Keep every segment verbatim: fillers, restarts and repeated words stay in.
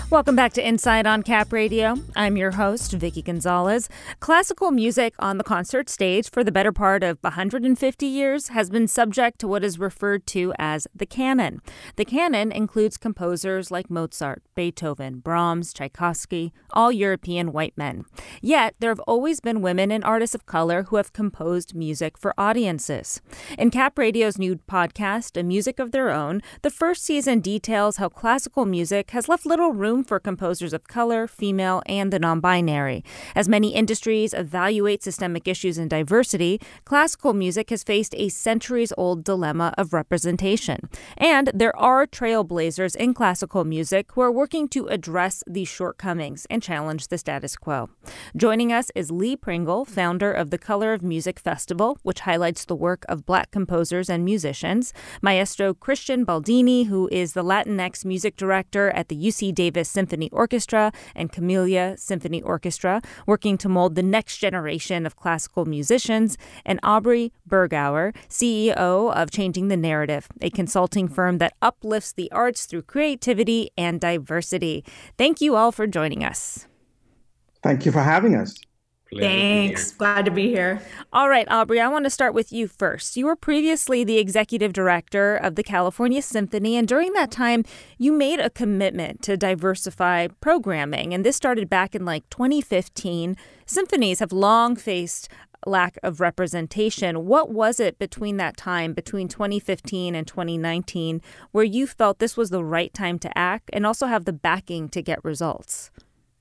Welcome back to Inside on Cap Radio. I'm your host, Vicky Gonzalez. Classical music on the concert stage for the better part of one hundred fifty years has been subject to what is referred to as the canon. The canon includes composers like Mozart, Beethoven, Brahms, Tchaikovsky, all European white men. Yet, there have always been women and artists of color who have composed music for audiences. In Cap Radio's new podcast, A Music of Their Own, the first season details how classical music has left little room for composers of color, female, and the non-binary. As many industries evaluate systemic issues and diversity, classical music has faced a centuries-old dilemma of representation. And there are trailblazers in classical music who are working to address these shortcomings and challenge the status quo. Joining us is Lee Pringle, founder of the Color of Music Festival, which highlights the work of Black composers and musicians, Maestro Christian Baldini, who is the Latinx music director at the U C Davis Symphony Orchestra and Camellia Symphony Orchestra, working to mold the next generation of classical musicians, and Aubrey Bergauer, C E O of Changing the Narrative, a consulting firm that uplifts the arts through creativity and diversity. Thank you all for joining us. Thank you for having us. Thanks. Glad to be here. All right, Aubrey, I want to start with you first. You were previously the executive director of the California Symphony, and during that time, you made a commitment to diversify programming, and this started back in like twenty fifteen. Symphonies have long faced lack of representation. What was it between that time, between twenty fifteen and twenty nineteen, where you felt this was the right time to act and also have the backing to get results?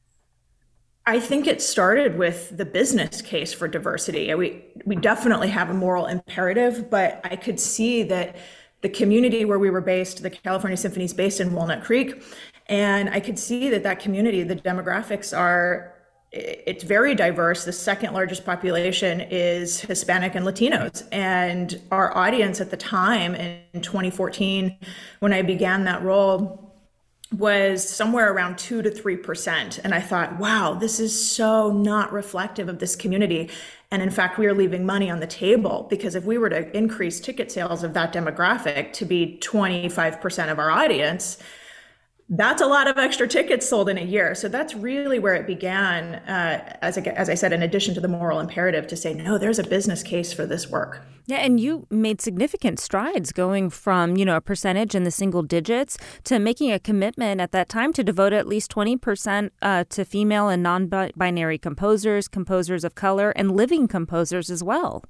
I think it started with the business case for diversity. We we definitely have a moral imperative, but I could see that the community where we were based, the California Symphony is based in Walnut Creek, and I could see that that community, the demographics are, it's very diverse. The second largest population is Hispanic and Latinos. And our audience at the time in twenty fourteen, when I began that role, was somewhere around two to three percent. And I thought, wow, this is so not reflective of this community. And in fact, we are leaving money on the table, because if we were to increase ticket sales of that demographic to be twenty-five percent of our audience, that's a lot of extra tickets sold in a year. So that's really where it began, uh, as, I, as I said, in addition to the moral imperative to say, no, there's a business case for this work. Yeah, and you made significant strides going from, you know, a percentage in the single digits to making a commitment at that time to devote at least twenty percent uh, to female and non-binary composers, composers of color, and living composers as well.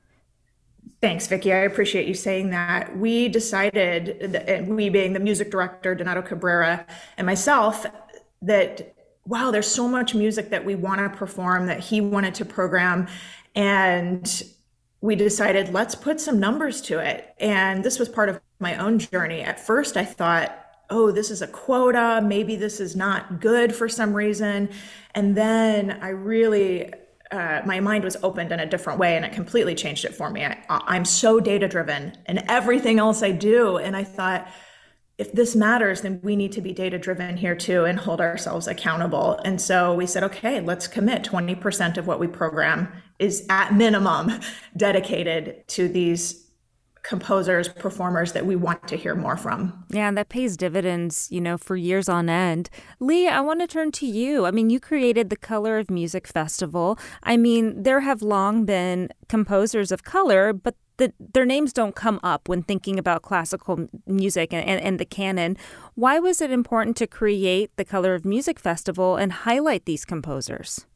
Thanks, Vicky. I appreciate you saying that. We decided, that, we being the music director, Donato Cabrera, and myself, that, wow, there's so much music that we want to perform, that he wanted to program. And we decided, let's put some numbers to it. And this was part of my own journey. At first, I thought, oh, this is a quota. Maybe this is not good for some reason. And then I really... Uh, my mind was opened in a different way, and it completely changed it for me. I, I'm so data-driven in everything else I do. And I thought, if this matters, then we need to be data-driven here too and hold ourselves accountable. And so we said, okay, let's commit twenty percent of what we program is at minimum dedicated to these composers, performers that we want to hear more from. Yeah, and that pays dividends, you know, for years on end. Lee, I want to turn to you. I mean, you created the Color of Music Festival. I mean, there have long been composers of color, but the, their names don't come up when thinking about classical music and, and, and the canon. Why was it important to create the Color of Music Festival and highlight these composers?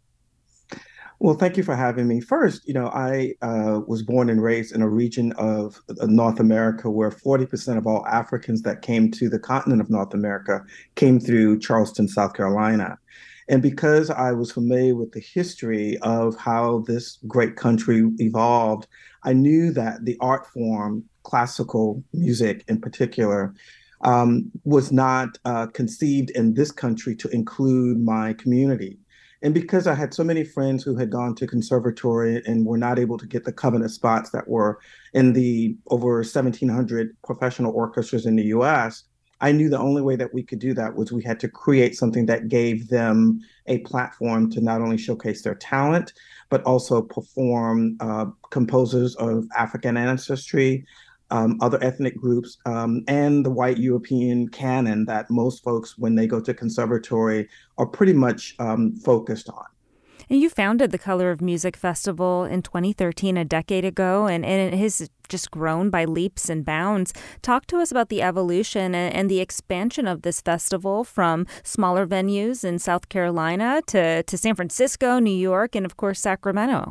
Well, thank you for having me. First, you know, I uh, was born and raised in a region of North America where forty percent of all Africans that came to the continent of North America came through Charleston, South Carolina. And because I was familiar with the history of how this great country evolved, I knew that the art form, classical music in particular, um, was not uh, conceived in this country to include my community. And because I had so many friends who had gone to conservatory and were not able to get the covenant spots that were in the over seventeen hundred professional orchestras in the U S, I knew the only way that we could do that was we had to create something that gave them a platform to not only showcase their talent, but also perform uh, composers of African ancestry, um, other ethnic groups, um, and the white European canon that most folks, when they go to conservatory, are pretty much um, focused on. And you founded the Color of Music Festival in twenty thirteen, a decade ago, and, and it has just grown by leaps and bounds. Talk to us about the evolution and, and the expansion of this festival from smaller venues in South Carolina to, to San Francisco, New York, and of course, Sacramento.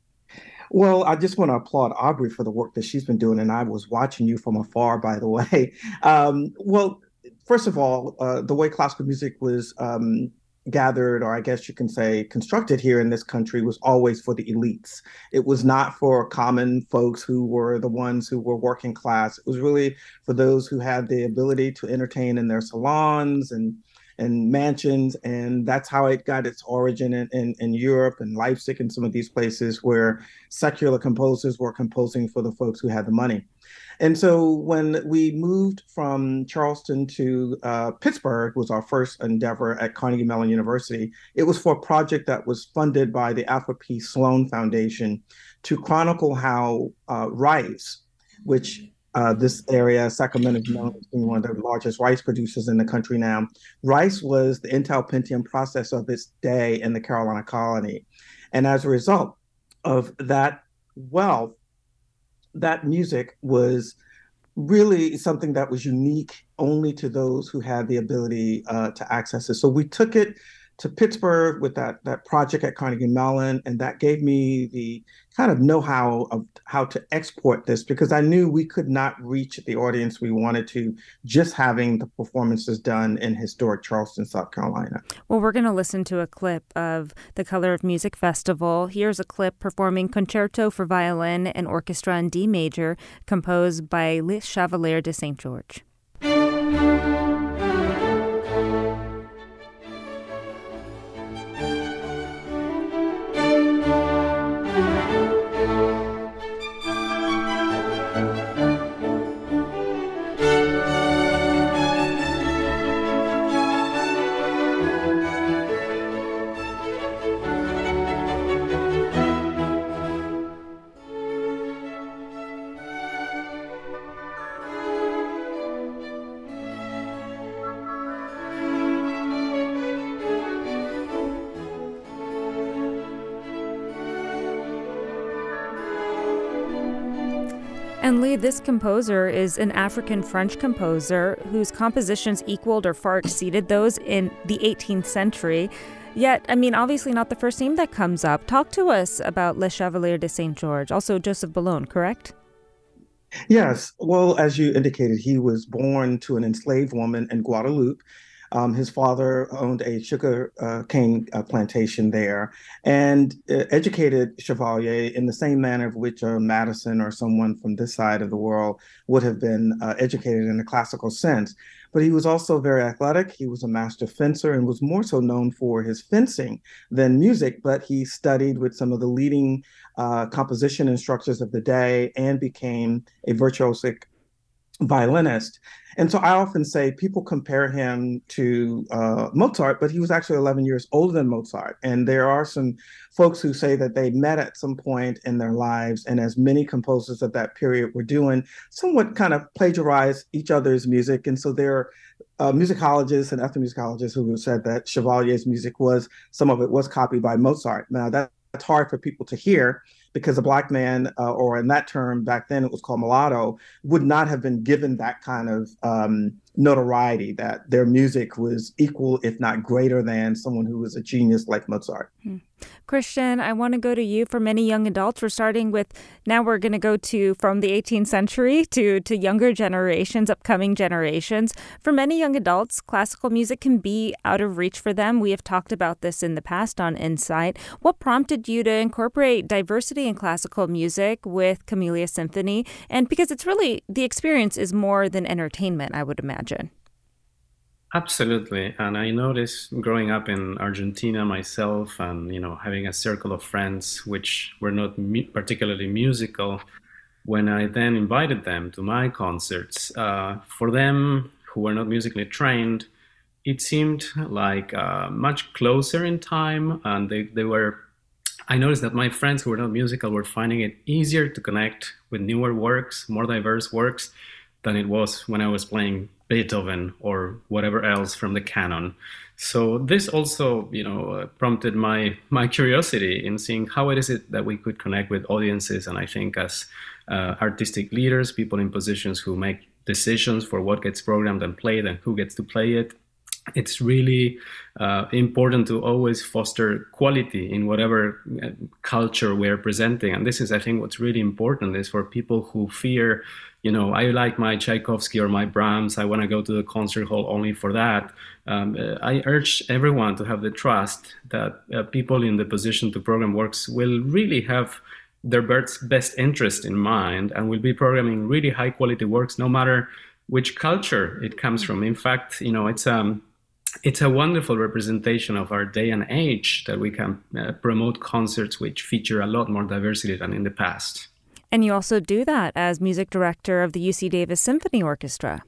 Well, I just want to applaud Aubrey for the work that she's been doing, and I was watching you from afar, by the way. Um, well, first of all, uh, the way classical music was um, gathered, or I guess you can say constructed here in this country, was always for the elites. It was not for common folks who were the ones who were working class. It was really for those who had the ability to entertain in their salons and and mansions, and that's how it got its origin in, in, in Europe and Leipzig and some of these places where secular composers were composing for the folks who had the money. And so when we moved from Charleston to uh, Pittsburgh, was our first endeavor at Carnegie Mellon University. It was for a project that was funded by the Alfred P. Sloan Foundation to chronicle how uh, rice, which Uh, this area, Sacramento, is known as being one of the largest rice producers in the country now. Rice was the Intel Pentium processor of its day in the Carolina colony. And as a result of that wealth, that music was really something that was unique only to those who had the ability uh, to access it. So we took it to Pittsburgh with that that project at Carnegie Mellon, and that gave me the kind of know-how of how to export this, because I knew we could not reach the audience we wanted to just having the performances done in historic Charleston, South Carolina. Well, we're going to listen to a clip of the Color of Music Festival. Here's a clip performing Concerto for Violin and Orchestra in D Major, composed by Le Chevalier de Saint George. And Lee, this composer is an African-French composer whose compositions equaled or far exceeded those in the eighteenth century. Yet, I mean, obviously not the first name that comes up. Talk to us about Le Chevalier de Saint George, also Joseph Boulogne, correct? Yes. Well, as you indicated, he was born to an enslaved woman in Guadeloupe. Um, his father owned a sugar uh, cane uh, plantation there, and uh, educated Chevalier in the same manner of which uh, Madison or someone from this side of the world would have been uh, educated in a classical sense. But he was also very athletic. He was a master fencer and was more so known for his fencing than music, but he studied with some of the leading uh, composition instructors of the day and became a virtuosic violinist. And so I often say people compare him to uh, Mozart, but he was actually eleven years older than Mozart. And there are some folks who say that they met at some point in their lives, and as many composers of that period were doing, somewhat kind of plagiarize each other's music. And so there are uh, musicologists and ethnomusicologists who have said that Chevalier's music was, some of it was copied by Mozart. Now that, that's hard for people to hear, because a Black man, uh, or in that term back then it was called mulatto, would not have been given that kind of um, notoriety, that their music was equal, if not greater than, someone who was a genius like Mozart. Hmm. Christian, I want to go to you. For many young adults, we're starting with, now we're going to go to from the eighteenth century to, to younger generations, upcoming generations. For many young adults, classical music can be out of reach for them. We have talked about this in the past on Insight. What prompted you to incorporate diversity in classical music with Camellia Symphony? And because it's really, the experience is more than entertainment, I would imagine. Absolutely. And I noticed growing up in Argentina myself, and, you know, having a circle of friends which were not mu- particularly musical, when I then invited them to my concerts, uh, for them who were not musically trained, it seemed like uh, much closer in time, and they, they were I noticed that my friends who were not musical were finding it easier to connect with newer works, more diverse works, than it was when I was playing Beethoven or whatever else from the canon. So this also, you know, uh, prompted my my curiosity in seeing how it is it that we could connect with audiences. And I think as uh, artistic leaders, people in positions who make decisions for what gets programmed and played and who gets to play it, it's really uh, important to always foster quality in whatever uh, culture we're presenting. And this is, I think, what's really important is for people who fear, you know, I like my Tchaikovsky or my Brahms, I want to go to the concert hall only for that. Um, I urge everyone to have the trust that uh, people in the position to program works will really have their best interest in mind and will be programming really high quality works, no matter which culture it comes from. In fact, you know, it's um, it's a wonderful representation of our day and age that we can uh, promote concerts which feature a lot more diversity than in the past. And you also do that as music director of the U C Davis Symphony Orchestra.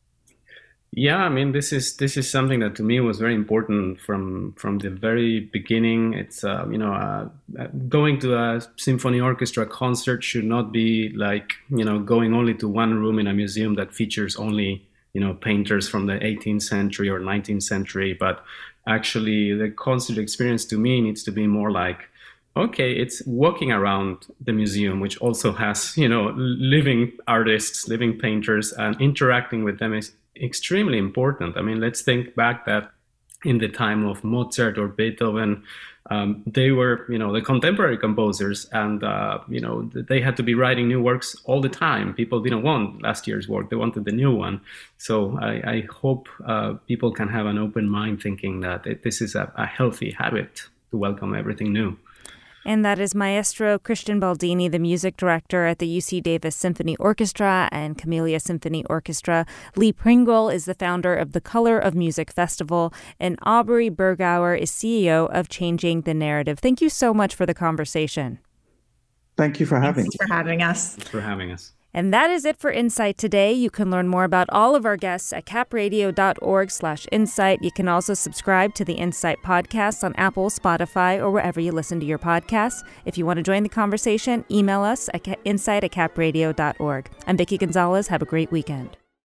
Yeah, I mean, this is this is something that to me was very important from from the very beginning. It's uh, you know uh, going to a symphony orchestra concert should not be like, you know, going only to one room in a museum that features only, you know, painters from the eighteenth century or nineteenth century. But actually, the concert experience to me needs to be more like, okay, it's walking around the museum, which also has, you know, living artists, living painters, and interacting with them is extremely important. I mean, let's think back that in the time of Mozart or Beethoven, um, they were, you know, the contemporary composers, and, uh, you know, they had to be writing new works all the time. People didn't want last year's work. They wanted the new one. So I, I hope uh, people can have an open mind thinking that it, this is a, a healthy habit to welcome everything new. And that is Maestro Christian Baldini, the music director at the U C Davis Symphony Orchestra and Camellia Symphony Orchestra. Lee Pringle is the founder of the Color of Music Festival, and Aubrey Bergauer is C E O of Changing the Narrative. Thank you so much for the conversation. Thank you for having Thanks for having us. Thanks for having us. And that is it for Insight today. You can learn more about all of our guests at capradio.org slash insight. You can also subscribe to the Insight podcast on Apple, Spotify, or wherever you listen to your podcasts. If you want to join the conversation, email us at insight at capradio dot org. I'm Vicki Gonzalez. Have a great weekend.